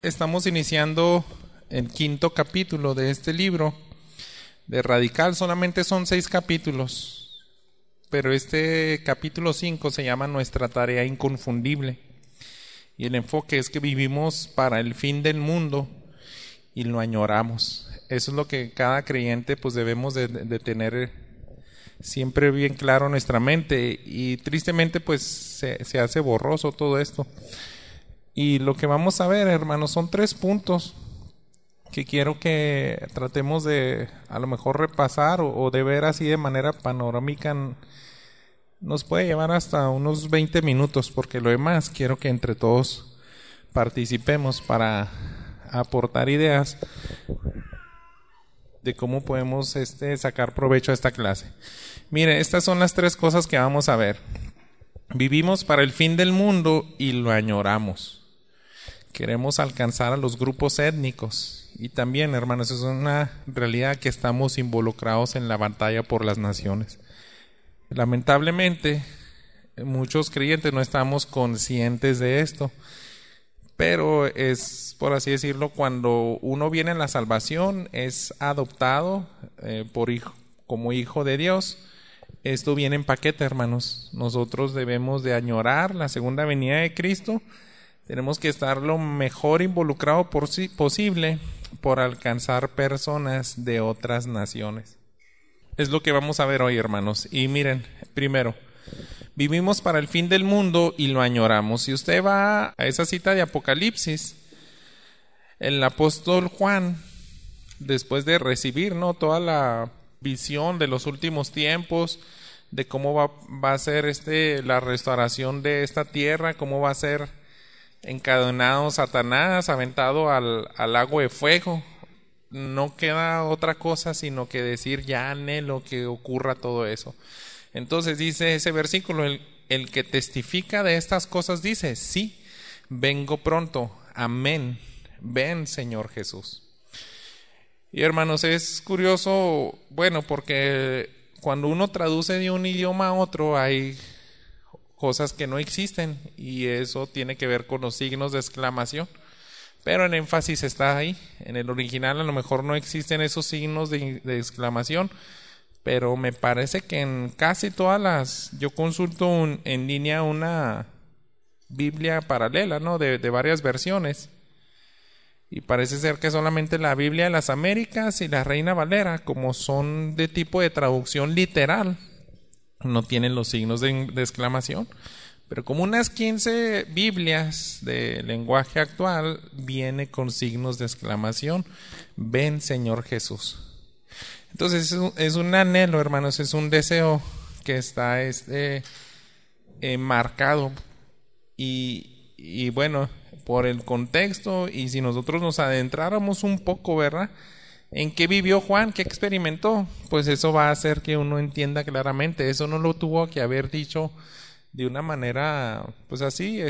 Estamos iniciando el 5º capítulo de este libro de Radical. Solamente son 6 capítulos, pero este capítulo 5 se llama Nuestra tarea inconfundible. Y el enfoque es que vivimos para el fin del mundo y lo añoramos. Eso es lo que cada creyente pues debemos de tener siempre bien claro en nuestra mente. Y tristemente pues se hace borroso todo esto. Y lo que vamos a ver, hermanos, son 3 puntos que quiero que tratemos de a lo mejor repasar o de ver así de manera panorámica. Nos puede llevar hasta unos 20 minutos, porque lo demás quiero que entre todos participemos para aportar ideas de cómo podemos sacar provecho a esta clase. Mire, estas son las 3 cosas que vamos a ver. Vivimos para el fin del mundo y lo añoramos. Queremos alcanzar a los grupos étnicos. Y también, hermanos, es una realidad que estamos involucrados en la batalla por las naciones. Lamentablemente, muchos creyentes no estamos conscientes de esto. Pero es, por así decirlo, cuando uno viene a la salvación, es adoptado como hijo de Dios. Esto viene en paquete, hermanos. Nosotros debemos de añorar la segunda venida de Cristo. Tenemos que estar lo mejor involucrado posible por alcanzar personas de otras naciones. Es lo que vamos a ver hoy, hermanos. Y miren, primero, vivimos para el fin del mundo y lo añoramos. Si usted va a esa cita de Apocalipsis, el apóstol Juan, después de recibir toda la visión de los últimos tiempos, de cómo va a ser la restauración de esta tierra, cómo va a ser encadenado Satanás, aventado al lago de fuego. No queda otra cosa sino que decir, ya anhelo que ocurra todo eso. Entonces dice ese versículo, el que testifica de estas cosas dice, sí, vengo pronto, amén, ven Señor Jesús. Y hermanos, es curioso, porque cuando uno traduce de un idioma a otro hay cosas que no existen, y eso tiene que ver con los signos de exclamación, pero el énfasis está ahí. En el original a lo mejor no existen esos signos de exclamación, pero me parece que en casi todas yo consulto en línea una Biblia paralela, de varias versiones, y parece ser que solamente la Biblia de las Américas y la Reina Valera, como son de tipo de traducción literal, no tienen los signos de exclamación, pero como unas 15 Biblias de lenguaje actual viene con signos de exclamación, ven Señor Jesús. Entonces es un anhelo, hermanos, es un deseo que está marcado y bueno, por el contexto, y si nosotros nos adentráramos un poco, ¿verdad?, ¿en qué vivió Juan? ¿Qué experimentó? Pues eso va a hacer que uno entienda claramente. Eso no lo tuvo que haber dicho de una manera, pues así,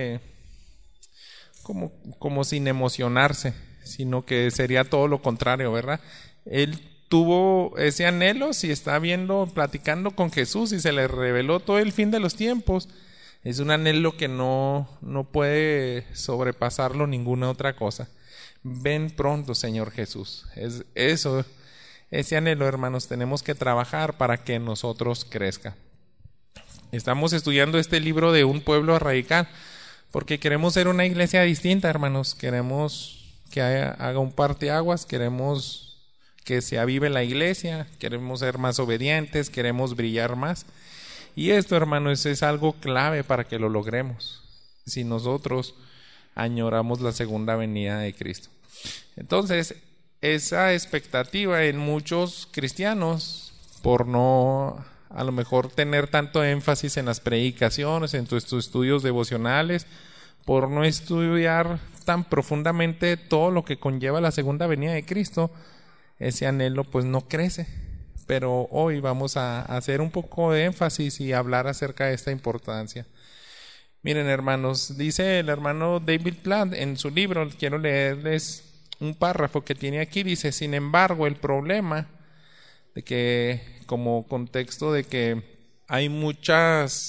como sin emocionarse, sino que sería todo lo contrario, ¿verdad? Él tuvo ese anhelo, si está platicando con Jesús y se le reveló todo el fin de los tiempos. Es un anhelo que no puede sobrepasarlo ninguna otra cosa. Ven pronto, Señor Jesús. Ese anhelo, hermanos, tenemos que trabajar para que nosotros crezca. Estamos estudiando este libro de un pueblo radical, porque queremos ser una iglesia distinta, hermanos. Queremos que haga un parteaguas, queremos que se avive la iglesia, queremos ser más obedientes, queremos brillar más. Y esto, hermanos, es algo clave para que lo logremos, si nosotros añoramos la segunda venida de Cristo. Entonces, esa expectativa en muchos cristianos, por no a lo mejor tener tanto énfasis en las predicaciones, en tus estudios devocionales, por no estudiar tan profundamente todo lo que conlleva la segunda venida de Cristo, ese anhelo pues no crece. Pero hoy vamos a hacer un poco de énfasis y hablar acerca de esta importancia. Miren, hermanos, dice el hermano David Platt en su libro, quiero leerles un párrafo que tiene aquí, dice, sin embargo, el problema de que, como contexto de que hay muchas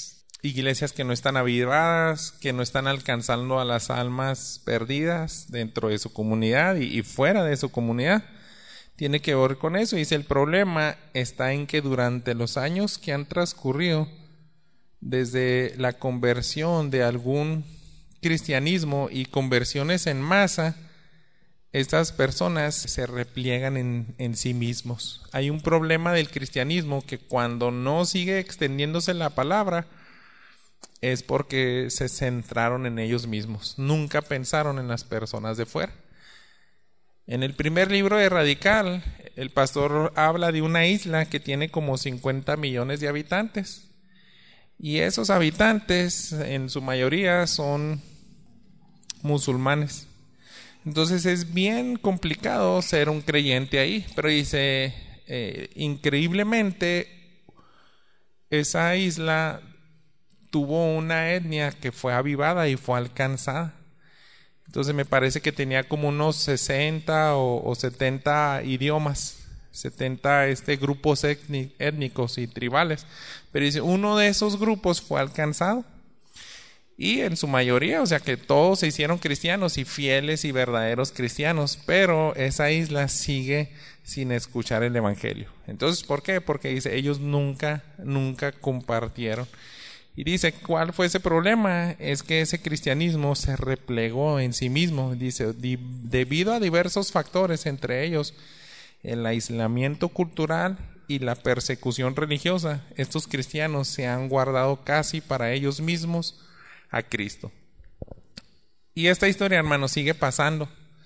iglesias que no están avivadas, que no están alcanzando a las almas perdidas dentro de su comunidad y fuera de su comunidad. Tiene que ver con eso. Dice, el problema está en que durante los años que han transcurrido desde la conversión de algún cristianismo y conversiones en masa, estas personas se repliegan en sí mismos. Hay un problema del cristianismo que cuando no sigue extendiéndose la palabra es porque se centraron en ellos mismos. Nunca pensaron en las personas de fuera. En el primer libro de Radical, el pastor habla de una isla que tiene como 50 millones de habitantes. Y esos habitantes, en su mayoría, son musulmanes. Entonces es bien complicado ser un creyente ahí. Pero dice, increíblemente, esa isla tuvo una etnia que fue avivada y fue alcanzada. Entonces me parece que tenía como unos 60 o 70 idiomas, 70 grupos étnicos y tribales. Pero dice, uno de esos grupos fue alcanzado. Y en su mayoría, o sea que todos se hicieron cristianos y fieles y verdaderos cristianos, pero esa isla sigue sin escuchar el evangelio. Entonces, ¿por qué? Porque dice, ellos nunca compartieron. Y dice, ¿cuál fue ese problema? Es que ese cristianismo se replegó en sí mismo. Dice, debido a diversos factores, entre ellos el aislamiento cultural y la persecución religiosa, estos cristianos se han guardado casi para ellos mismos a Cristo. Y esta historia, hermanos, sigue pasando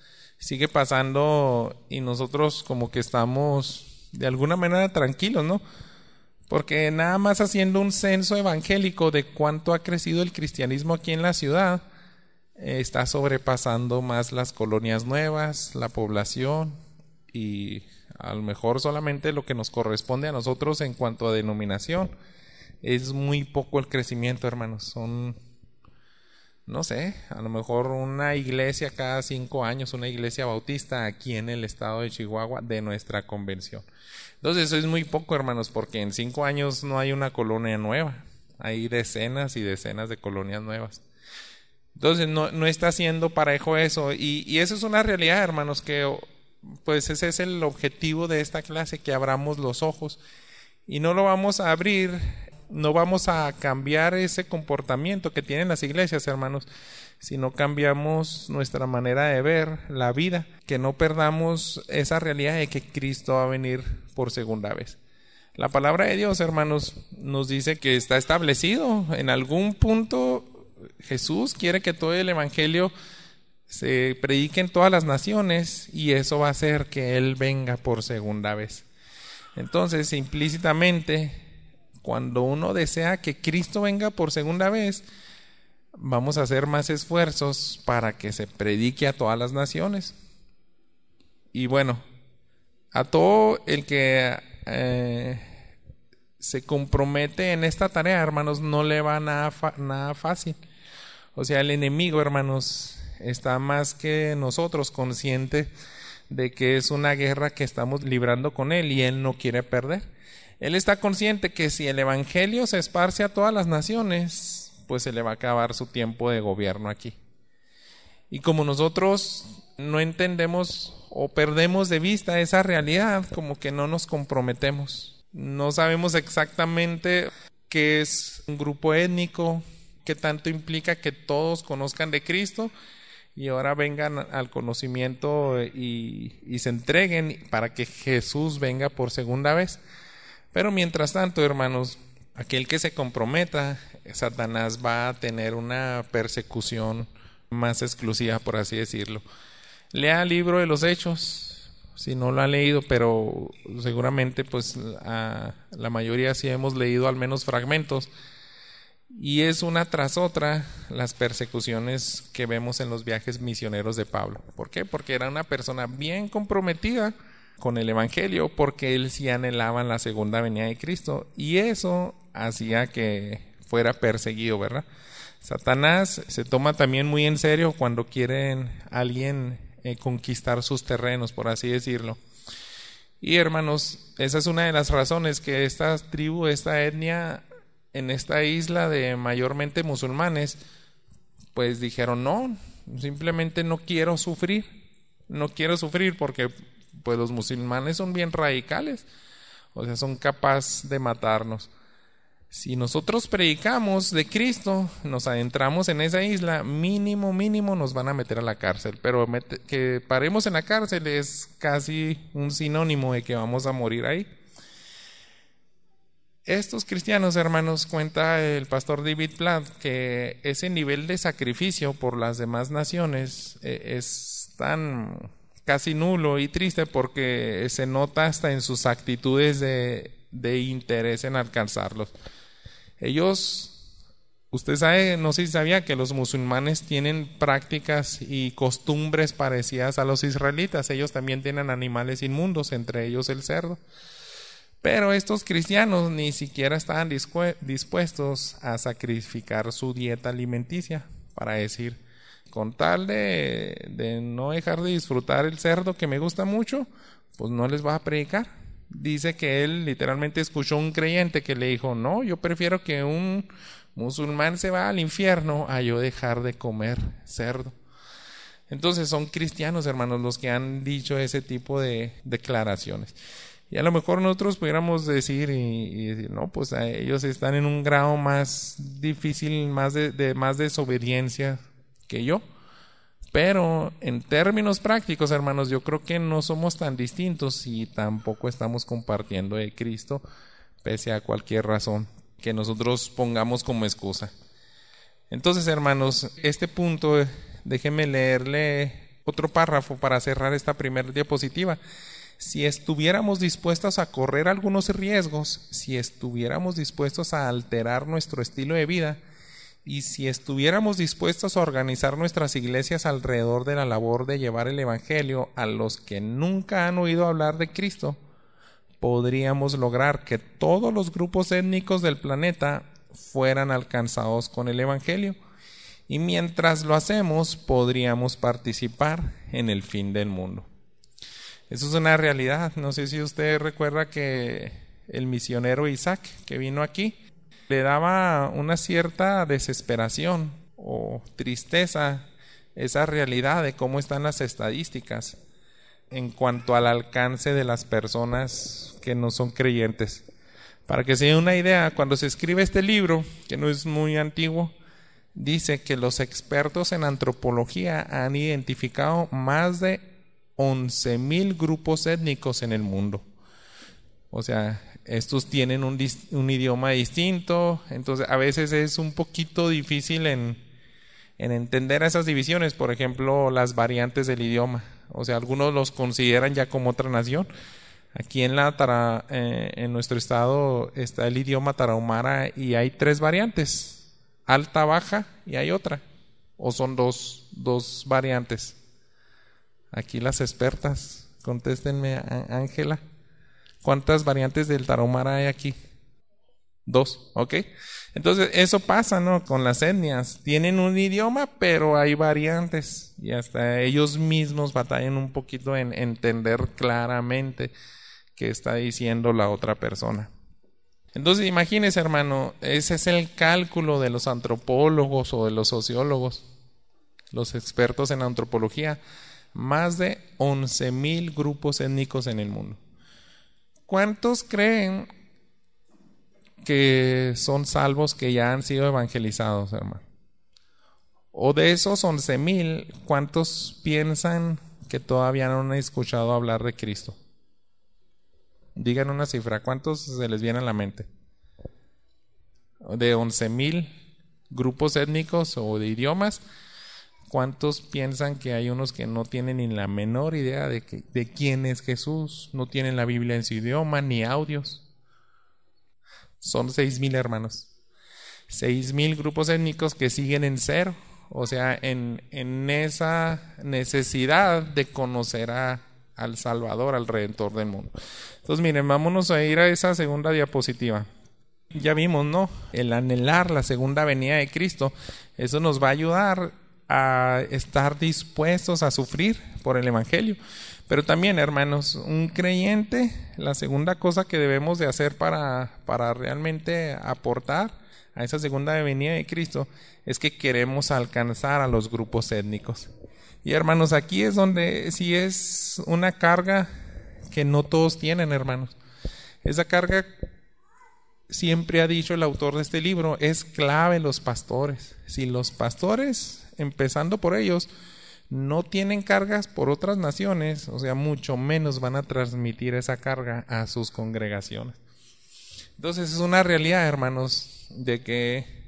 y nosotros como que estamos de alguna manera tranquilos, ¿no? Porque nada más haciendo un censo evangélico de cuánto ha crecido el cristianismo aquí en la ciudad, está sobrepasando más las colonias nuevas, la población, y a lo mejor solamente lo que nos corresponde a nosotros en cuanto a denominación. Es muy poco el crecimiento, hermanos. Son, no sé, a lo mejor una iglesia cada 5 años, una iglesia bautista aquí en el estado de Chihuahua de nuestra convención. Entonces eso es muy poco, hermanos, porque en 5 años no hay una colonia nueva. Hay decenas y decenas de colonias nuevas. Entonces no está siendo parejo eso. Y eso es una realidad, hermanos, que pues ese es el objetivo de esta clase, que abramos los ojos. Y no lo vamos a abrir, no vamos a cambiar ese comportamiento que tienen las iglesias, hermanos, si no cambiamos nuestra manera de ver la vida, que no perdamos esa realidad de que Cristo va a venir por segunda vez. La palabra de Dios, hermanos, nos dice que está establecido. En algún punto Jesús quiere que todo el evangelio se predique en todas las naciones, y eso va a hacer que Él venga por segunda vez. Entonces, implícitamente, cuando uno desea que Cristo venga por segunda vez, vamos a hacer más esfuerzos para que se predique a todas las naciones. Y bueno, a todo el que se compromete en esta tarea, hermanos, no le va nada fácil. O sea, el enemigo, hermanos, está más que nosotros consciente de que es una guerra que estamos librando con él, y él no quiere perder. Él está consciente que si el evangelio se esparce a todas las naciones, pues se le va a acabar su tiempo de gobierno aquí. Y como nosotros no entendemos o perdemos de vista esa realidad, como que no nos comprometemos. No sabemos exactamente qué es un grupo étnico, qué tanto implica que todos conozcan de Cristo y ahora vengan al conocimiento y se entreguen para que Jesús venga por segunda vez. Pero mientras tanto, hermanos, aquel que se comprometa, Satanás va a tener una persecución más exclusiva, por así decirlo. Lea el libro de los Hechos, si no lo ha leído, pero seguramente pues la mayoría sí hemos leído al menos fragmentos. Y es una tras otra las persecuciones que vemos en los viajes misioneros de Pablo. ¿Por qué? Porque era una persona bien comprometida con el evangelio, porque él sí anhelaba la segunda venida de Cristo, y eso hacía que fuera perseguido, ¿verdad? Satanás se toma también muy en serio cuando quieren alguien conquistar sus terrenos, por así decirlo. Y hermanos, esa es una de las razones que esta tribu, esta etnia en esta isla de mayormente musulmanes, pues dijeron, no, simplemente no quiero sufrir porque pues los musulmanes son bien radicales, o sea, son capaces de matarnos. Si nosotros predicamos de Cristo, nos adentramos en esa isla, mínimo nos van a meter a la cárcel, pero que paremos en la cárcel es casi un sinónimo de que vamos a morir ahí. Estos cristianos, hermanos, cuenta el pastor David Platt que ese nivel de sacrificio por las demás naciones es tan casi nulo y triste porque se nota hasta en sus actitudes de interés en alcanzarlos. Usted sabe, no sé si sabía que los musulmanes tienen prácticas y costumbres parecidas a los israelitas. Ellos también tienen animales inmundos, entre ellos el cerdo. Pero estos cristianos ni siquiera estaban dispuestos a sacrificar su dieta alimenticia para decir, con tal de no dejar de disfrutar el cerdo que me gusta mucho, pues no les va a predicar. Dice que él literalmente escuchó a un creyente que le dijo, no, yo prefiero que un musulmán se vaya al infierno a yo dejar de comer cerdo. Entonces son cristianos, hermanos, los que han dicho ese tipo de declaraciones. Y a lo mejor nosotros pudiéramos decir, y decir, no, pues ellos están en un grado más difícil, más desobediencia que yo. Pero en términos prácticos, hermanos, yo creo que no somos tan distintos y tampoco estamos compartiendo de Cristo, pese a cualquier razón que nosotros pongamos como excusa. Entonces, hermanos, este punto, déjenme leerle otro párrafo para cerrar esta primera diapositiva. Si estuviéramos dispuestos a correr algunos riesgos, si estuviéramos dispuestos a alterar nuestro estilo de vida, y si estuviéramos dispuestos a organizar nuestras iglesias alrededor de la labor de llevar el evangelio a los que nunca han oído hablar de Cristo, podríamos lograr que todos los grupos étnicos del planeta fueran alcanzados con el evangelio. Y mientras lo hacemos, podríamos participar en el fin del mundo. Eso es una realidad. No sé si usted recuerda que el misionero Isaac, que vino aquí, le daba una cierta desesperación o tristeza esa realidad de cómo están las estadísticas en cuanto al alcance de las personas que no son creyentes. Para que se den una idea, cuando se escribe este libro, que no es muy antiguo, dice que los expertos en antropología han identificado más de 11,000 grupos étnicos en el mundo. O sea, estos tienen un idioma distinto, entonces a veces es un poquito difícil en entender esas divisiones, por ejemplo, las variantes del idioma. O sea, algunos los consideran ya como otra nación. Aquí en nuestro estado está el idioma tarahumara y hay 3 variantes, alta, baja y hay otra, o son dos variantes. Aquí las expertas, contéstenme, Ángela. ¿Cuántas variantes del tarahumara hay aquí? 2, ¿ok? Entonces, eso pasa, ¿no? Con las etnias. Tienen un idioma, pero hay variantes. Y hasta ellos mismos batallan un poquito en entender claramente qué está diciendo la otra persona. Entonces, imagínense, hermano, ese es el cálculo de los antropólogos o de los sociólogos, los expertos en antropología. Más de 11,000 grupos étnicos en el mundo. ¿Cuántos creen que son salvos que ya han sido evangelizados, hermano? O de esos 11,000, ¿cuántos piensan que todavía no han escuchado hablar de Cristo? Digan una cifra, ¿cuántos se les viene a la mente? De 11,000 grupos étnicos o de idiomas, ¿cuántos piensan que hay unos que no tienen ni la menor idea de quién es Jesús? No tienen la Biblia en su idioma, ni audios. Son 6,000, hermanos. 6,000 grupos étnicos que siguen en cero. O sea, en esa necesidad de conocer al Salvador, al Redentor del mundo. Entonces, miren, vámonos a ir a esa segunda diapositiva. Ya vimos, ¿no? El anhelar la segunda venida de Cristo. Eso nos va a ayudar a estar dispuestos a sufrir por el evangelio. Pero también, hermanos, un creyente, la segunda cosa que debemos de hacer para realmente aportar a esa segunda venida de Cristo, es que queremos alcanzar a los grupos étnicos. Y hermanos, aquí es donde sí es una carga que no todos tienen, hermanos. Esa carga, siempre ha dicho el autor de este libro, es clave los pastores. Si los pastores, empezando por ellos, no tienen cargas por otras naciones, o sea, mucho menos van a transmitir esa carga a sus congregaciones. Entonces es una realidad, hermanos, de que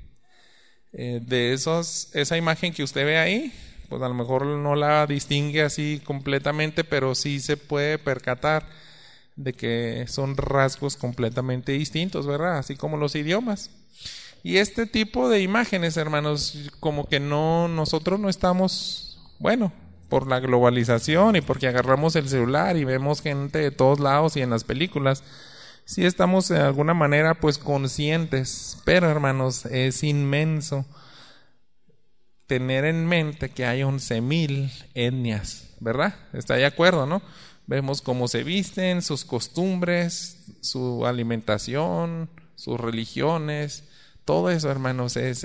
esa imagen que usted ve ahí, pues a lo mejor no la distingue así completamente, pero sí se puede percatar de que son rasgos completamente distintos, ¿verdad? Así como los idiomas. Y este tipo de imágenes, hermanos, como que nosotros no estamos, bueno, por la globalización y porque agarramos el celular y vemos gente de todos lados y en las películas, sí estamos de alguna manera pues conscientes, pero hermanos, es inmenso tener en mente que hay 11,000 etnias, ¿verdad? ¿Está de acuerdo, no? Vemos cómo se visten, sus costumbres, su alimentación, sus religiones, todo eso, hermanos, es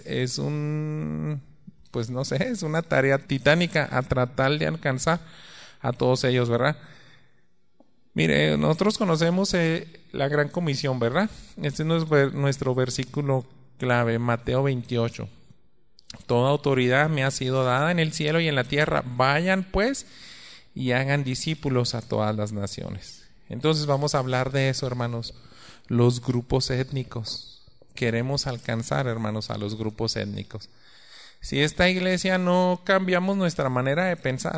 pues no sé, es una tarea titánica a tratar de alcanzar a todos ellos, ¿verdad? Mire, nosotros conocemos la gran comisión, ¿verdad? Este es nuestro versículo clave, Mateo 28. Toda autoridad me ha sido dada en el cielo y en la tierra. Vayan pues y hagan discípulos a todas las naciones. Entonces vamos a hablar de eso, hermanos. Los grupos étnicos. Queremos alcanzar, hermanos, a los grupos étnicos. Si esta iglesia no cambiamos nuestra manera de pensar,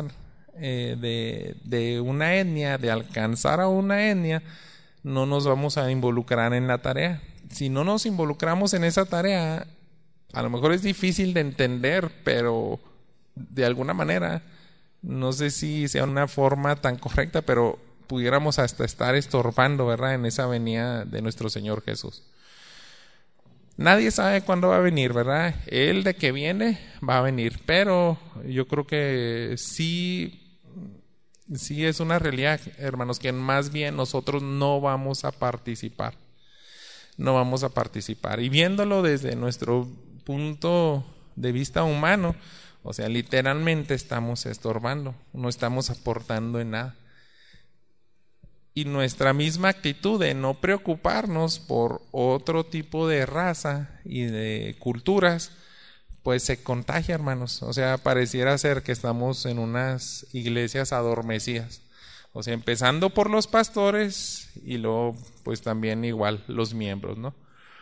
de una etnia, de alcanzar a una etnia, no nos vamos a involucrar en la tarea. Si no nos involucramos en esa tarea, a lo mejor es difícil de entender, pero de alguna manera, no sé si sea una forma tan correcta, pero pudiéramos hasta estar estorbando, ¿verdad?, en esa venida de nuestro Señor Jesús. Nadie sabe cuándo va a venir, ¿verdad? Él de que viene, va a venir, pero yo creo que sí es una realidad, hermanos, que más bien nosotros no vamos a participar. No vamos a participar. Y viéndolo desde nuestro punto de vista humano, o sea, literalmente estamos estorbando, no estamos aportando en nada. Y nuestra misma actitud de no preocuparnos por otro tipo de raza y de culturas, pues se contagia, hermanos. O sea, pareciera ser que estamos en unas iglesias adormecidas. O sea, empezando por los pastores y luego pues también igual los miembros, ¿no?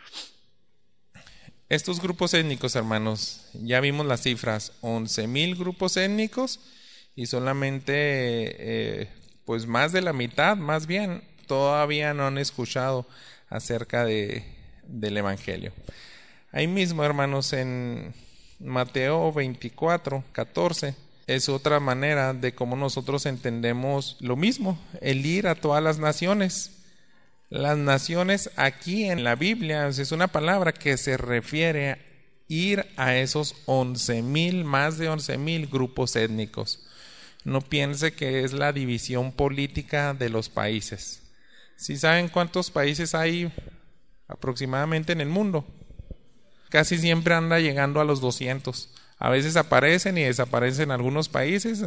Estos grupos étnicos, hermanos, ya vimos las cifras, 11,000 grupos étnicos y solamente pues más de la mitad, más bien, todavía no han escuchado acerca del Evangelio. Ahí mismo, hermanos, en Mateo 24:14, es otra manera de cómo nosotros entendemos lo mismo, el ir a todas las naciones. Las naciones aquí en la Biblia es una palabra que se refiere a ir a esos 11,000, más de 11,000 grupos étnicos. No piense que es la división política de los países. ¿Sí saben cuántos países hay aproximadamente en el mundo? Casi siempre anda llegando a los 200. A veces aparecen y desaparecen algunos países,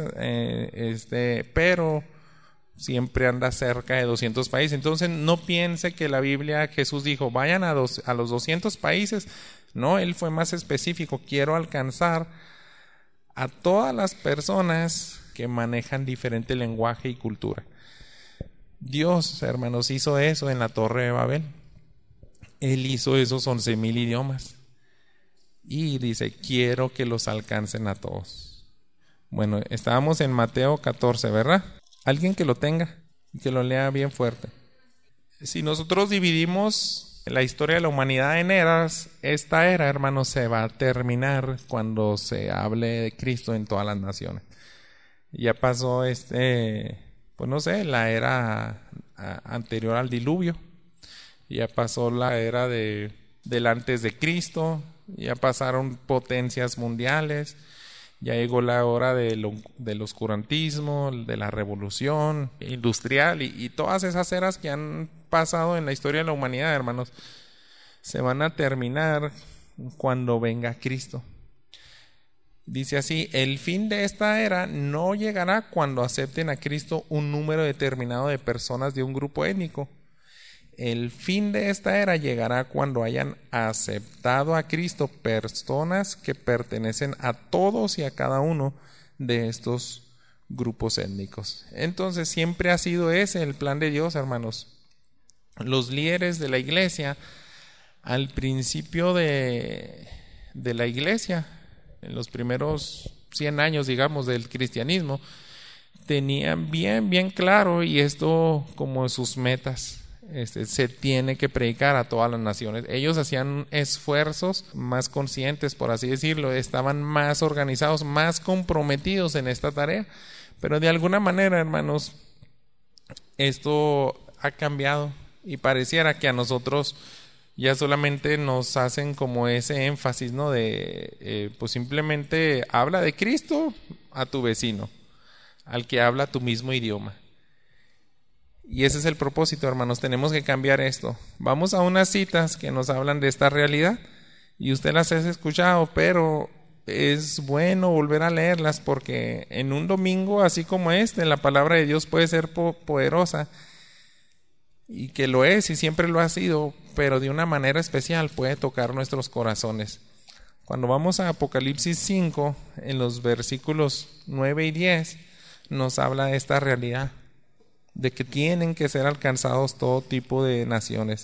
pero siempre anda cerca de 200 países. Entonces no piense que la Biblia, Jesús dijo, vayan a los 200 países. No, Él fue más específico. Quiero alcanzar a todas las personas que manejan diferente lenguaje y cultura. Dios, hermanos, hizo eso en la Torre de Babel. Él hizo esos 11,000 idiomas. Y dice, quiero que los alcancen a todos. Bueno, estábamos en Mateo 14, ¿verdad? Alguien que lo tenga y que lo lea bien fuerte. Si nosotros dividimos la historia de la humanidad en eras, esta era, hermanos, se va a terminar cuando se hable de Cristo en todas las naciones. Ya pasó pues no sé, la era anterior al diluvio. Ya pasó la era del antes de Cristo. Ya pasaron potencias mundiales. Ya llegó la hora del oscurantismo, de la revolución industrial y todas esas eras que han pasado en la historia de la humanidad, hermanos, se van a terminar cuando venga Cristo. Dice así: el fin de esta era no llegará cuando acepten a Cristo un número determinado de personas de un grupo étnico. El fin de esta era llegará cuando hayan aceptado a Cristo personas que pertenecen a todos y a cada uno de estos grupos étnicos. Entonces siempre ha sido ese el plan de Dios, hermanos. Los líderes de la iglesia, al principio de la iglesia, en los primeros 100 años, digamos, del cristianismo, tenían bien claro, y esto como sus metas: se tiene que predicar a todas las naciones. Ellos hacían esfuerzos más conscientes, por así decirlo, estaban más organizados, más comprometidos en esta tarea, pero de alguna manera, hermanos, esto ha cambiado y pareciera que a nosotros ya solamente nos hacen como ese énfasis, ¿no? De pues simplemente habla de Cristo a tu vecino, al que habla tu mismo idioma. Y ese es el propósito, hermanos. Tenemos que cambiar esto. Vamos a unas citas que nos hablan de esta realidad y usted las ha escuchado, pero es bueno volver a leerlas, porque en un domingo así como este, la palabra de Dios puede ser poderosa, y que lo es y siempre lo ha sido, pero de una manera especial puede tocar nuestros corazones. Cuando vamos a Apocalipsis 5, en los versículos 9 y 10, nos habla de esta realidad, de que tienen que ser alcanzados todo tipo de naciones.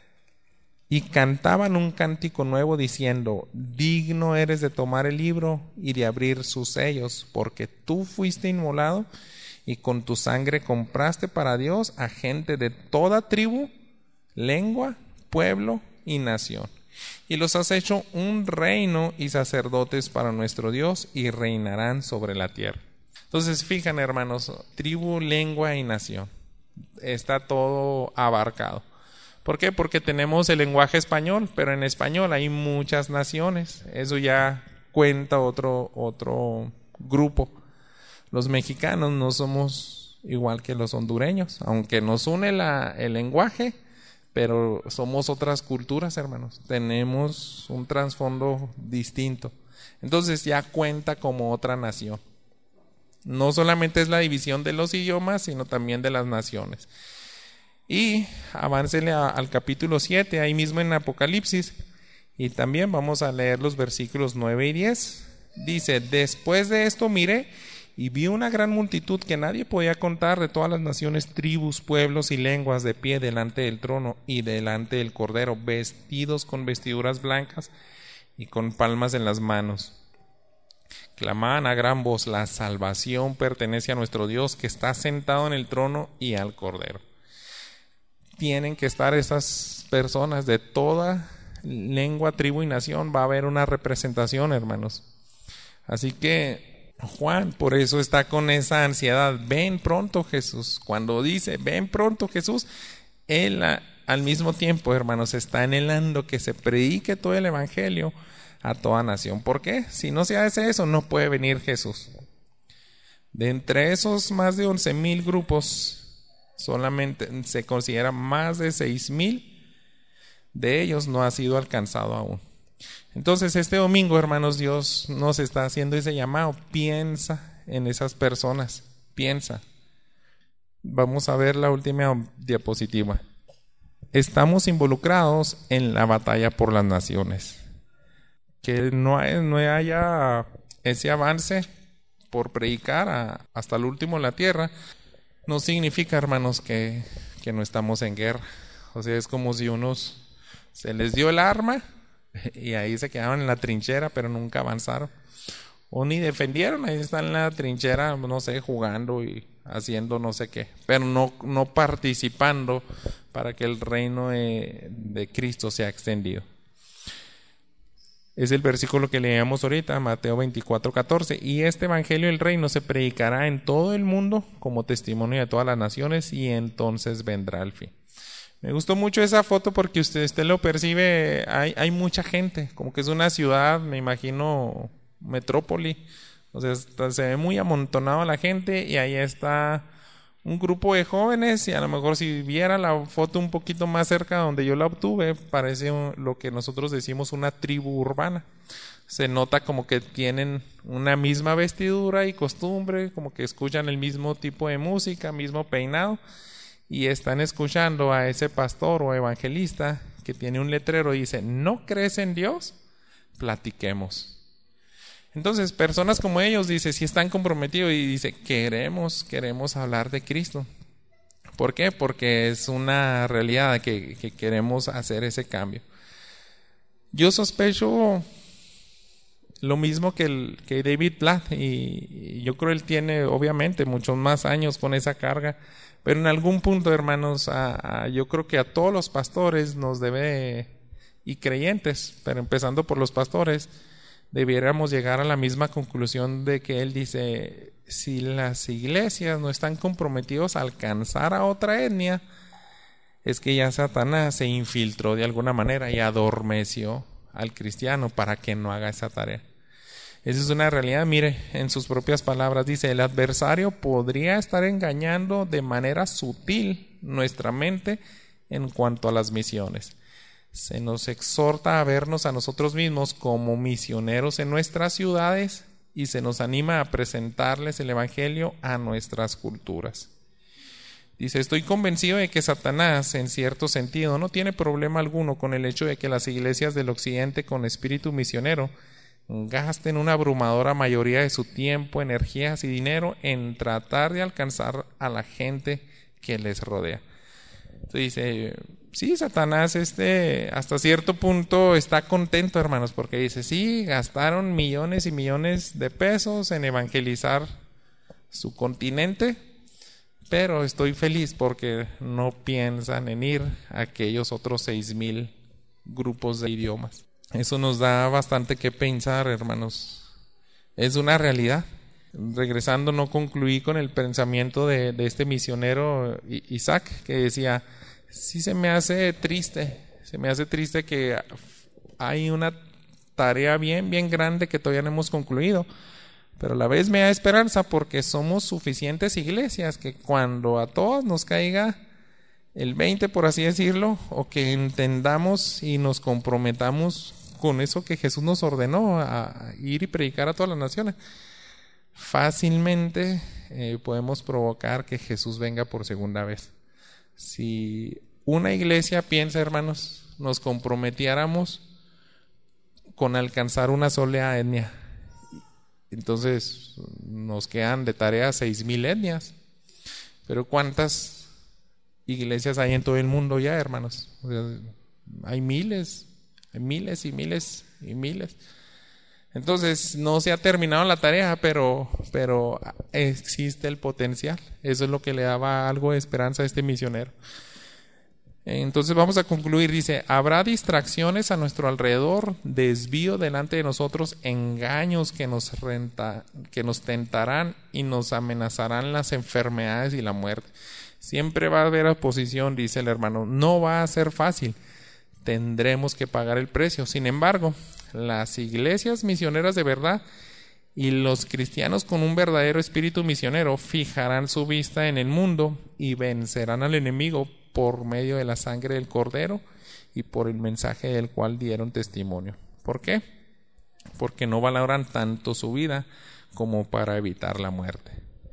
Y cantaban un cántico nuevo diciendo: digno eres de tomar el libro y de abrir sus sellos, porque tú fuiste inmolado y con tu sangre compraste para Dios a gente de toda tribu, lengua, pueblo y nación. Y los has hecho un reino y sacerdotes para nuestro Dios, y reinarán sobre la tierra. Entonces, fijan, hermanos, tribu, lengua y nación. Está todo abarcado. ¿Por qué? Porque tenemos el lenguaje español, pero en español hay muchas naciones. Eso ya cuenta otro grupo. Los mexicanos no somos igual que los hondureños, aunque nos une el lenguaje, pero somos otras culturas, hermanos. Tenemos un trasfondo distinto. Entonces ya cuenta como otra nación. No solamente es la división de los idiomas, sino también de las naciones. Y aváncele al capítulo 7, ahí mismo en Apocalipsis, y también vamos a leer los versículos 9 y 10. Dice: después de esto miré y vi una gran multitud que nadie podía contar, de todas las naciones, tribus, pueblos y lenguas, de pie delante del trono y delante del Cordero, vestidos con vestiduras blancas y con palmas en las manos. Clamaban a gran voz: la salvación pertenece a nuestro Dios, que está sentado en el trono, y al Cordero. Tienen que estar esas personas de toda lengua, tribu y nación. Va a haber una representación, hermanos. Así que Juan por eso está con esa ansiedad: ven pronto Jesús. Cuando dice ven pronto Jesús, él al mismo tiempo, hermanos, está anhelando que se predique todo el evangelio a toda nación. ¿Por qué? Si no se hace eso, no puede venir Jesús. De entre esos más de 11,000 grupos, solamente se considera más de 6,000 de ellos no ha sido alcanzado aún. Entonces este domingo, hermanos, Dios nos está haciendo ese llamado: piensa en esas personas, piensa. Vamos a ver la última diapositiva. Estamos involucrados en la batalla por las naciones. Que no haya ese avance por predicar hasta el último en la tierra, no significa, hermanos, que no estamos en guerra. O sea, es como si unos se les dio el arma y ahí se quedaron en la trinchera, pero nunca avanzaron. O ni defendieron, ahí están en la trinchera, no sé, jugando y haciendo no sé qué, pero no participando para que el reino de Cristo sea extendido. Es el versículo que leíamos ahorita, Mateo 24:14. Y este evangelio del reino se predicará en todo el mundo como testimonio de todas las naciones, y entonces vendrá el fin. Me gustó mucho esa foto porque usted lo percibe, hay mucha gente, como que es una ciudad, me imagino, metrópoli. O sea, se ve muy amontonado la gente, y ahí está un grupo de jóvenes, y a lo mejor si viera la foto un poquito más cerca donde yo la obtuve, parece lo que nosotros decimos una tribu urbana. Se nota como que tienen una misma vestidura y costumbre, como que escuchan el mismo tipo de música, mismo peinado, y están escuchando a ese pastor o evangelista que tiene un letrero y dice: ¿no crees en Dios? Platiquemos. Entonces, personas como ellos, dice, si están comprometidos y dice, queremos hablar de Cristo. ¿Por qué? Porque es una realidad que queremos hacer ese cambio. Yo sospecho lo mismo que David Platt, y yo creo él tiene obviamente muchos más años con esa carga, pero en algún punto, hermanos, yo creo que a todos los pastores nos debe, y creyentes, pero empezando por los pastores, debiéramos llegar a la misma conclusión de que él dice: si las iglesias no están comprometidos a alcanzar a otra etnia, es que ya Satanás se infiltró de alguna manera y adormeció al cristiano para que no haga esa tarea. Esa es una realidad. Mire, en sus propias palabras dice: el adversario podría estar engañando de manera sutil nuestra mente en cuanto a las misiones. Se nos exhorta a vernos a nosotros mismos como misioneros en nuestras ciudades y se nos anima a presentarles el evangelio a nuestras culturas. Dice: estoy convencido de que Satanás, en cierto sentido, no tiene problema alguno con el hecho de que las iglesias del occidente con espíritu misionero gasten una abrumadora mayoría de su tiempo, energías y dinero en tratar de alcanzar a la gente que les rodea. Entonces dice: sí, Satanás hasta cierto punto está contento, hermanos, porque dice: sí, gastaron millones y millones de pesos en evangelizar su continente, pero estoy feliz porque no piensan en ir a aquellos otros 6,000 grupos de idiomas. Eso nos da bastante que pensar, hermanos. Es una realidad. Regresando, no concluí con el pensamiento de este misionero Isaac, que decía: sí, se me hace triste que hay una tarea bien grande que todavía no hemos concluido, pero a la vez me da esperanza porque somos suficientes iglesias que cuando a todos nos caiga el 20, por así decirlo, o que entendamos y nos comprometamos con eso que Jesús nos ordenó, a ir y predicar a todas las naciones, fácilmente podemos provocar que Jesús venga por segunda vez. Si una iglesia piensa, hermanos, nos comprometiéramos con alcanzar una sola etnia, entonces nos quedan de tarea 6,000 etnias. Pero ¿cuántas iglesias hay en todo el mundo ya, hermanos? O sea, hay miles y miles. Entonces no se ha terminado la tarea, pero existe el potencial. Eso es lo que le daba algo de esperanza a este misionero. Entonces vamos a concluir. Dice: habrá distracciones a nuestro alrededor, desvío delante de nosotros, engaños que nos tentarán y nos amenazarán las enfermedades y la muerte. Siempre va a haber oposición, dice el hermano. No va a ser fácil. Tendremos que pagar el precio. Sin embargo, las iglesias misioneras de verdad y los cristianos con un verdadero espíritu misionero fijarán su vista en el mundo y vencerán al enemigo por medio de la sangre del Cordero y por el mensaje del cual dieron testimonio. ¿Por qué? Porque no valoran tanto su vida como para evitar la muerte.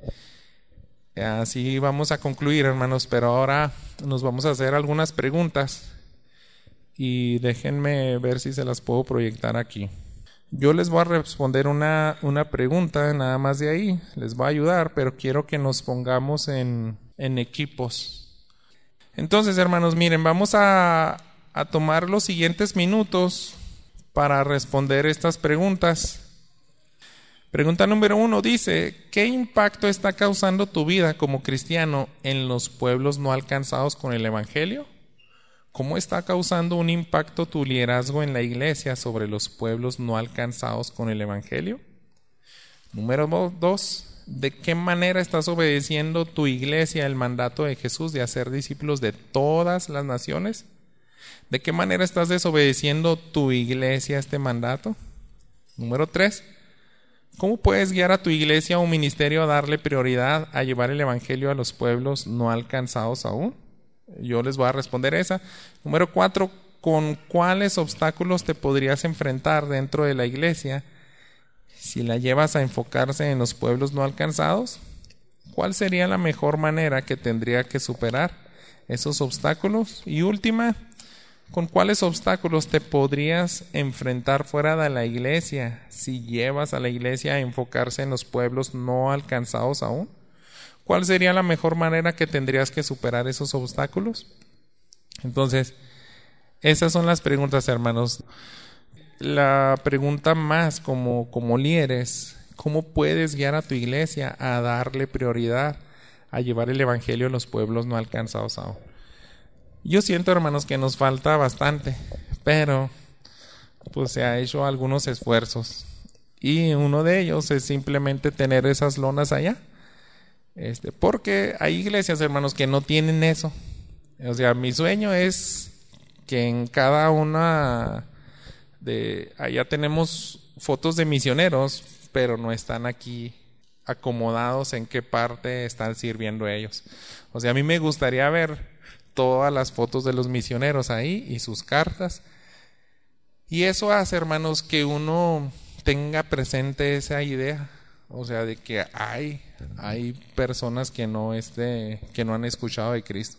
Así vamos a concluir, hermanos, pero ahora nos vamos a hacer algunas preguntas y déjenme ver si se las puedo proyectar aquí. Yo les voy a responder una pregunta, nada más de ahí, les va a ayudar, pero quiero que nos pongamos en equipos. Entonces, hermanos, miren, vamos a tomar los siguientes minutos para responder estas preguntas. Pregunta número 1 dice: ¿qué impacto está causando tu vida como cristiano en los pueblos no alcanzados con el evangelio? ¿Cómo está causando un impacto tu liderazgo en la iglesia sobre los pueblos no alcanzados con el evangelio? Número 2, ¿de qué manera estás obedeciendo tu iglesia el mandato de Jesús de hacer discípulos de todas las naciones? ¿De qué manera estás desobedeciendo tu iglesia este mandato? Número 3, ¿Cómo puedes guiar a tu iglesia o ministerio a darle prioridad a llevar el evangelio a los pueblos no alcanzados aún? Yo les voy a responder esa. Número 4, ¿con cuáles obstáculos te podrías enfrentar dentro de la iglesia si la llevas a enfocarse en los pueblos no alcanzados? ¿Cuál sería la mejor manera que tendría que superar esos obstáculos? Y última, ¿con cuáles obstáculos te podrías enfrentar fuera de la iglesia si llevas a la iglesia a enfocarse en los pueblos no alcanzados aún? ¿Cuál sería la mejor manera que tendrías que superar esos obstáculos? Entonces, esas son las preguntas, hermanos. La pregunta más como líderes, ¿cómo puedes guiar a tu iglesia a darle prioridad a llevar el evangelio a los pueblos no alcanzados aún? Yo siento, hermanos, que nos falta bastante, pero pues se ha hecho algunos esfuerzos. Y uno de ellos es simplemente tener esas lonas allá. Porque hay iglesias, hermanos, que no tienen eso. O sea, mi sueño es que en cada una de allá tenemos fotos de misioneros, pero no están aquí acomodados en qué parte están sirviendo ellos. O sea, a mí me gustaría ver todas las fotos de los misioneros ahí y sus cartas. Y eso hace, hermanos, que uno tenga presente esa idea. O sea, de que hay personas que no han escuchado de Cristo.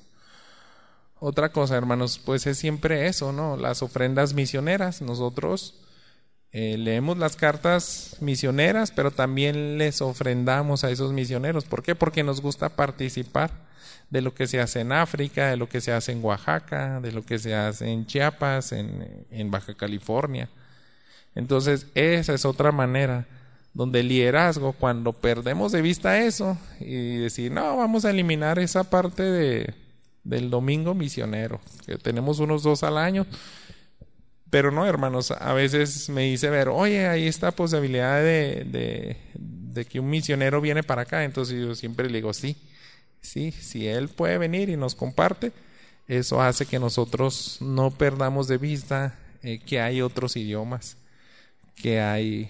Otra cosa, hermanos, pues es siempre eso, ¿no? Las ofrendas misioneras. Nosotros leemos las cartas misioneras, pero también les ofrendamos a esos misioneros. ¿Por qué? Porque nos gusta participar de lo que se hace en África, de lo que se hace en Oaxaca, de lo que se hace en Chiapas, en Baja California. Entonces, esa es otra manera donde el liderazgo, cuando perdemos de vista eso y decir, no, vamos a eliminar esa parte del domingo misionero, que tenemos unos 2 al año, pero no, hermanos, a veces me dice ver, oye, hay esta posibilidad de que un misionero viene para acá. Entonces yo siempre le digo, sí, si él puede venir y nos comparte, eso hace que nosotros no perdamos de vista que hay otros idiomas, que hay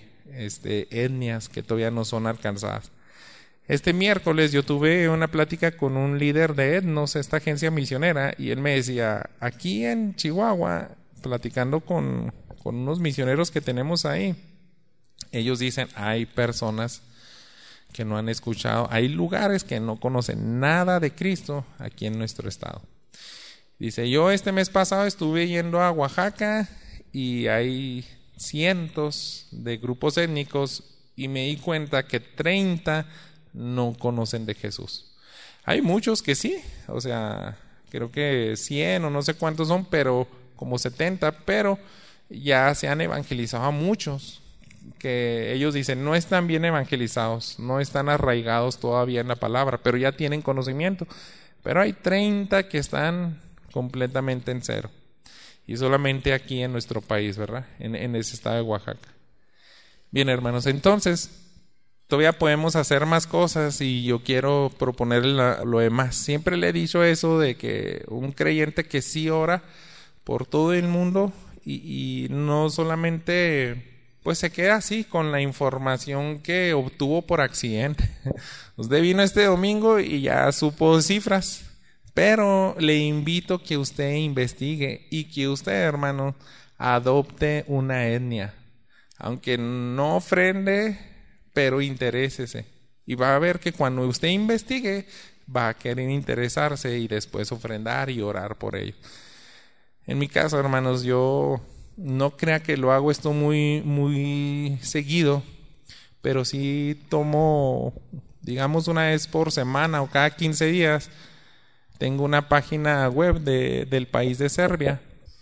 etnias que todavía no son alcanzadas. Este miércoles yo tuve una plática con un líder de Etnos, esta agencia misionera, y él me decía, aquí en Chihuahua, platicando con unos misioneros que tenemos ahí, ellos dicen, hay personas que no han escuchado, hay lugares que no conocen nada de Cristo aquí en nuestro estado. Dice, yo este mes pasado estuve yendo a Oaxaca y hay cientos de grupos étnicos y me di cuenta que 30 no conocen de Jesús. Hay muchos que sí, o sea, creo que 100 o no sé cuántos son, pero como 70, pero ya se han evangelizado a muchos, que ellos dicen no están bien evangelizados, no están arraigados todavía en la palabra, pero ya tienen conocimiento. Pero hay 30 que están completamente en cero. Y solamente aquí en nuestro país, ¿verdad? En ese estado de Oaxaca. Bien, hermanos, entonces todavía podemos hacer más cosas y yo quiero proponer lo demás. Siempre le he dicho eso de que un creyente que sí ora por todo el mundo y no solamente pues se queda así con la información que obtuvo por accidente. Usted vino este domingo y ya supo cifras. Pero le invito que usted investigue y que usted, hermano, adopte una etnia. Aunque no ofrende, pero interésese. Y va a ver que cuando usted investigue, va a querer interesarse y después ofrendar y orar por ello. En mi caso, hermanos, yo no crea que lo hago esto muy, muy seguido, pero sí tomo, digamos, una vez por semana o cada 15 días, tengo una página web del país de Serbia,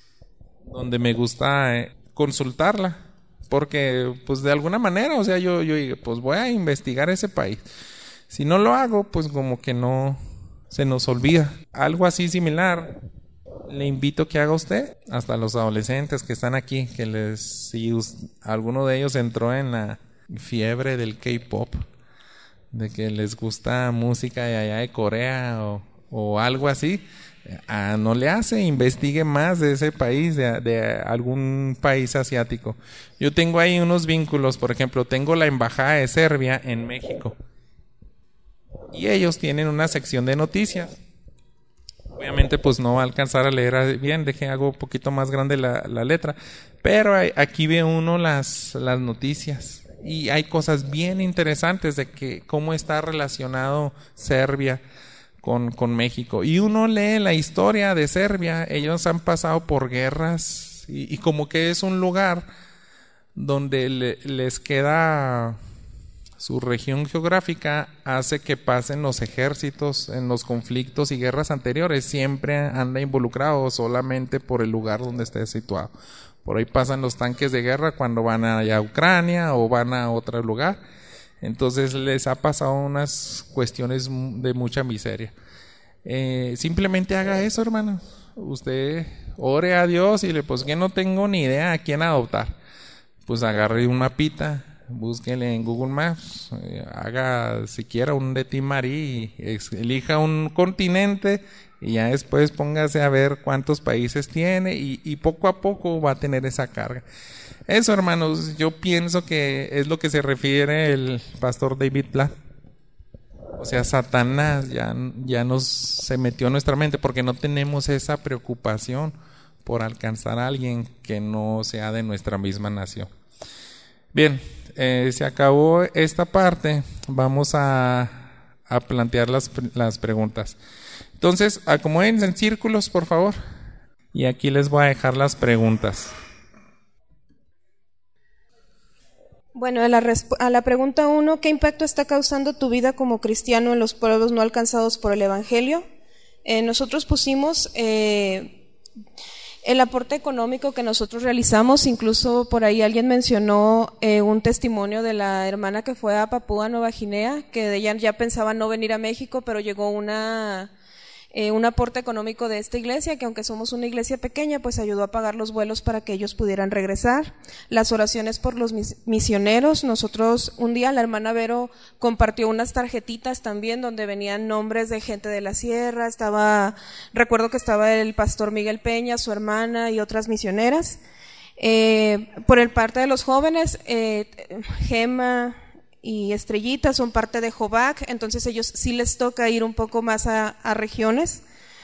donde me gusta consultarla, porque pues de alguna manera, o sea, yo digo, pues voy a investigar ese país. Si no lo hago, pues como que no se nos olvida. Algo así similar, le invito que haga usted, hasta los adolescentes que están aquí, que si alguno de ellos entró en la fiebre del K-pop, de que les gusta música de allá de Corea o algo así, no le hace, investigue más de ese país, de algún país asiático. Yo tengo ahí unos vínculos, por ejemplo, tengo la embajada de Serbia en México y ellos tienen una sección de noticias. Obviamente pues no va a alcanzar a leer bien, hago un poquito más grande la letra, pero aquí ve uno las noticias y hay cosas bien interesantes de que cómo está relacionado Serbia con México. Y uno lee la historia de Serbia, ellos han pasado por guerras y como que es un lugar donde les queda su región geográfica, hace que pasen los ejércitos en los conflictos y guerras anteriores, siempre anda involucrado solamente por el lugar donde esté situado. Por ahí pasan los tanques de guerra cuando van allá a Ucrania o van a otro lugar. Entonces les ha pasado unas cuestiones de mucha miseria. Simplemente haga eso, hermano. Usted ore a Dios y pues que no tengo ni idea a quién adoptar. Pues agarre un mapita, búsquele en Google Maps, haga siquiera un de Team Marie, elija un continente y ya después póngase a ver cuántos países tiene y poco a poco va a tener esa carga. Eso, hermanos, yo pienso que es lo que se refiere el pastor David Platt. O sea, Satanás ya se metió en nuestra mente porque no tenemos esa preocupación por alcanzar a alguien que no sea de nuestra misma nación. Bien, se acabó esta parte. Vamos a plantear las preguntas. Entonces, acomódense en círculos, por favor. Y aquí les voy a dejar las preguntas. Bueno, a la pregunta 1, ¿qué impacto está causando tu vida como cristiano en los pueblos no alcanzados por el Evangelio? Nosotros pusimos el aporte económico que nosotros realizamos. Incluso por ahí alguien mencionó un testimonio de la hermana que fue a Papúa Nueva Guinea, que ella ya pensaba no venir a México, pero llegó un aporte económico de esta iglesia, que aunque somos una iglesia pequeña, pues ayudó a pagar los vuelos para que ellos pudieran regresar. Las oraciones por los misioneros. Nosotros, un día la hermana Vero compartió unas tarjetitas también donde venían nombres de gente de la sierra. Recuerdo que estaba el pastor Miguel Peña, su hermana y otras misioneras. Por el parte de los jóvenes, Gema y Estrellita son parte de Jovac, entonces ellos sí les toca ir un poco más a regiones.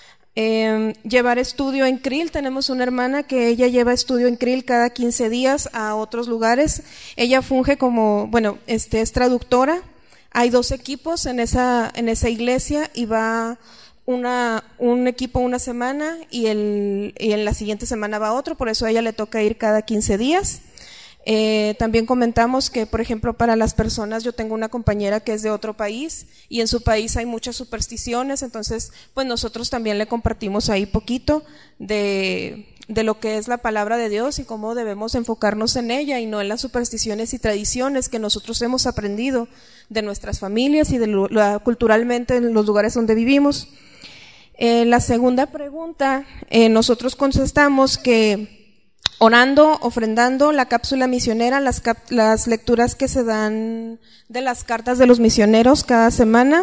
Llevar estudio en Krill. Tenemos una hermana que ella lleva estudio en Krill cada 15 días a otros lugares. Ella funge como, es traductora. Hay 2 equipos en esa iglesia y va un equipo una semana y en la siguiente semana va otro, por eso a ella le toca ir cada 15 días. También comentamos que, por ejemplo, para las personas, yo tengo una compañera que es de otro país y en su país hay muchas supersticiones, entonces pues nosotros también le compartimos ahí poquito de lo que es la palabra de Dios y cómo debemos enfocarnos en ella y no en las supersticiones y tradiciones que nosotros hemos aprendido de nuestras familias y culturalmente en los lugares donde vivimos. La segunda pregunta, nosotros contestamos que orando, ofrendando, la cápsula misionera, las lecturas que se dan de las cartas de los misioneros cada semana,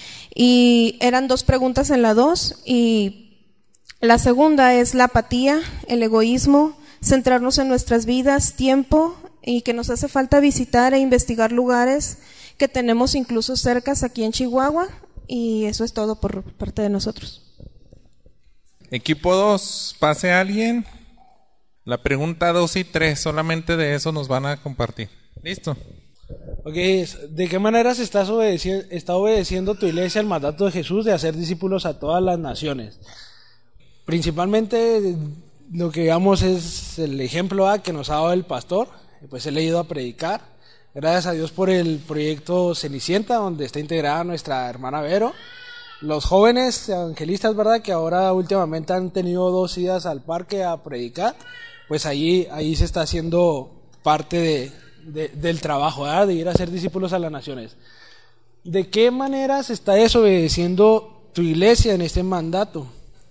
y eran 2 preguntas en la 2, y la segunda es la apatía, el egoísmo, centrarnos en nuestras vidas, tiempo, y que nos hace falta visitar e investigar lugares que tenemos incluso cercas aquí en Chihuahua, y eso es todo por parte de nosotros. Equipo 2, pase a alguien. La pregunta 2 y 3, solamente de eso nos van a compartir. ¿Listo? Ok, ¿de qué manera está obedeciendo tu iglesia el mandato de Jesús de hacer discípulos a todas las naciones? Principalmente lo que digamos es el ejemplo que nos ha dado el pastor, pues él ha ido a predicar. Gracias a Dios por el proyecto Cenicienta, donde está integrada nuestra hermana Vero. Los jóvenes evangelistas, ¿verdad?, que ahora últimamente han tenido 2 idas al parque a predicar, pues ahí se está haciendo parte del trabajo, ¿verdad?, de ir a ser discípulos a las naciones. ¿De qué manera se está desobedeciendo tu iglesia en este mandato?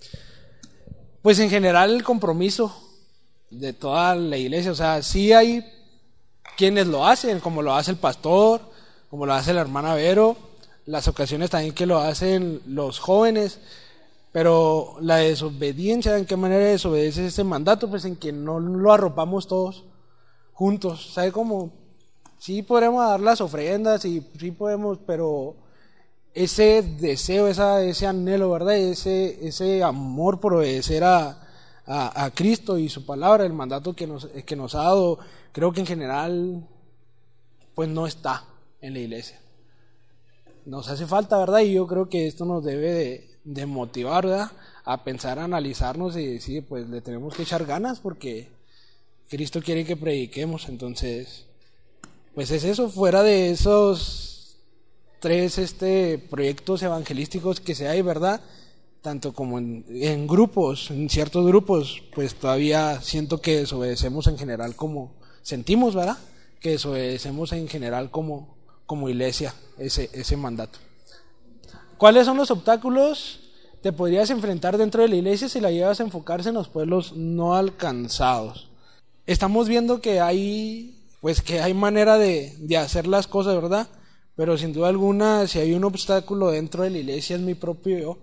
Pues en general el compromiso de toda la iglesia, o sea, sí hay quienes lo hacen, como lo hace el pastor, como lo hace la hermana Vero, las ocasiones también que lo hacen los jóvenes, Pero la desobediencia, ¿en qué manera desobedece ese mandato? Pues en que no lo arropamos todos juntos. ¿Sabe cómo? Sí podemos dar las ofrendas y sí podemos, pero ese deseo, ese anhelo, ¿verdad? Ese amor por obedecer a Cristo y su palabra, el mandato que nos ha dado, creo que en general pues no está en la iglesia. Nos hace falta, ¿verdad? Y yo creo que esto nos debe de motivar, ¿verdad? A pensar, a analizarnos y decir, pues le tenemos que echar ganas porque Cristo quiere que prediquemos. Entonces, pues es eso, fuera de esos 3 proyectos evangelísticos que se hay, ¿verdad? Tanto como en grupos, en ciertos grupos, pues todavía siento que desobedecemos en general como sentimos, ¿verdad? Que desobedecemos en general como iglesia ese mandato. ¿Cuáles son los obstáculos te podrías enfrentar dentro de la iglesia si la llevas a enfocarse en los pueblos no alcanzados? Estamos viendo que hay manera de hacer las cosas, ¿verdad? Pero sin duda alguna, si hay un obstáculo dentro de la iglesia es mi propio yo.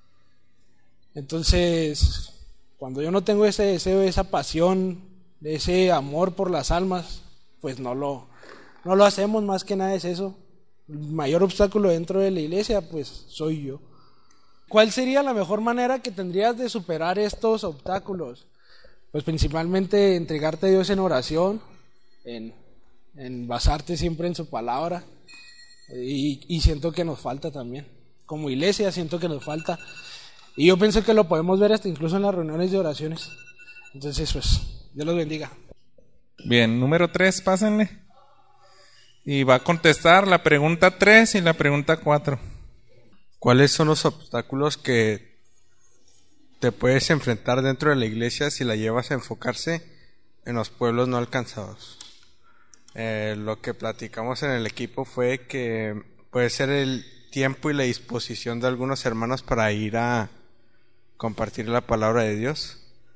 Entonces, cuando yo no tengo ese deseo, esa pasión, ese amor por las almas, pues no lo hacemos. Más que nada es eso. El mayor obstáculo dentro de la iglesia, pues soy yo. ¿Cuál sería la mejor manera que tendrías de superar estos obstáculos? Pues principalmente entregarte a Dios en oración, en basarte siempre en su palabra, y siento que nos falta también. Como iglesia siento que nos falta. Y yo pienso que lo podemos ver hasta incluso en las reuniones de oraciones. Entonces, pues, Dios los bendiga. Bien, número 3, pásenle. Y va a contestar la pregunta 3 y la pregunta 4. ¿Cuáles son los obstáculos que te puedes enfrentar dentro de la iglesia si la llevas a enfocarse en los pueblos no alcanzados? Lo que platicamos en el equipo fue que puede ser el tiempo y la disposición de algunos hermanos para ir a compartir la palabra de Dios.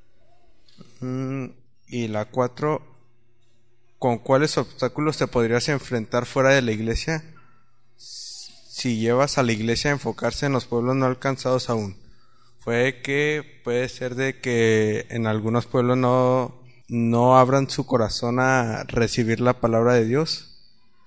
Y la 4, ¿con cuáles obstáculos te podrías enfrentar fuera de la iglesia si llevas a la iglesia a enfocarse en los pueblos no alcanzados aún? Puede ser de que en algunos pueblos no abran su corazón a recibir la palabra de Dios,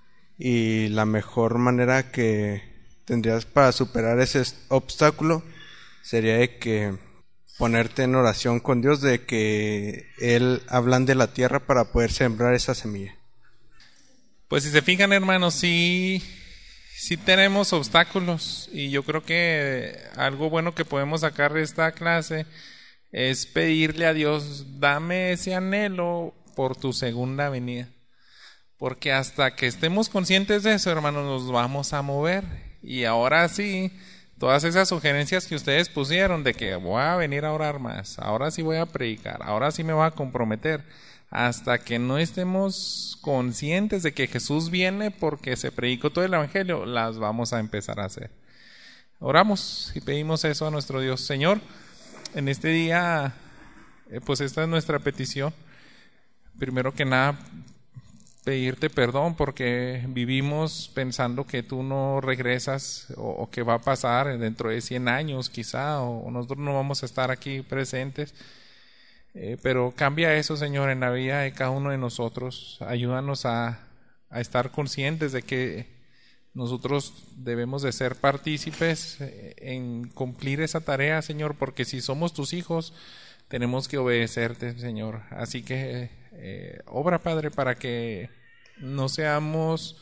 y la mejor manera que tendrías para superar ese obstáculo sería de que ponerte en oración con Dios, de que Él ablande la tierra para poder sembrar esa semilla. Pues si se fijan, hermanos, sí tenemos obstáculos, y yo creo que algo bueno que podemos sacar de esta clase es pedirle a Dios, dame ese anhelo por tu segunda venida, porque hasta que estemos conscientes de eso, hermanos, nos vamos a mover. Y ahora sí, todas esas sugerencias que ustedes pusieron de que voy a venir a orar más, ahora sí voy a predicar, ahora sí me voy a comprometer, hasta que no estemos conscientes de que Jesús viene porque se predicó todo el evangelio, las vamos a empezar a hacer. Oramos y pedimos eso a nuestro Dios. Señor, en este día, pues esta es nuestra petición. Primero que nada, pedirte perdón porque vivimos pensando que tú no regresas, o que va a pasar dentro de 100 años quizá, o nosotros no vamos a estar aquí presentes. Pero cambia eso, Señor, en la vida de cada uno de nosotros. Ayúdanos a estar conscientes de que nosotros debemos de ser partícipes en cumplir esa tarea, Señor, porque si somos tus hijos, tenemos que obedecerte, Señor. Así que obra, Padre, para que no seamos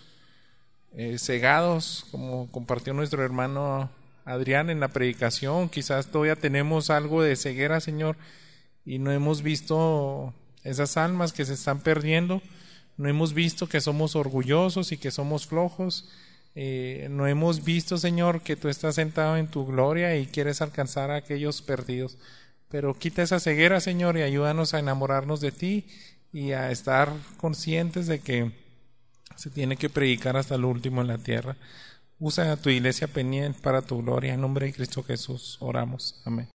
cegados, como compartió nuestro hermano Adrián en la predicación. Quizás todavía tenemos algo de ceguera, Señor, y no hemos visto esas almas que se están perdiendo, no hemos visto que somos orgullosos y que somos flojos, no hemos visto, Señor, que tú estás sentado en tu gloria y quieres alcanzar a aquellos perdidos. Pero quita esa ceguera, Señor, y ayúdanos a enamorarnos de ti y a estar conscientes de que se tiene que predicar hasta lo último en la tierra. Usa a tu iglesia Peniel para tu gloria. En nombre de Cristo Jesús oramos. Amén.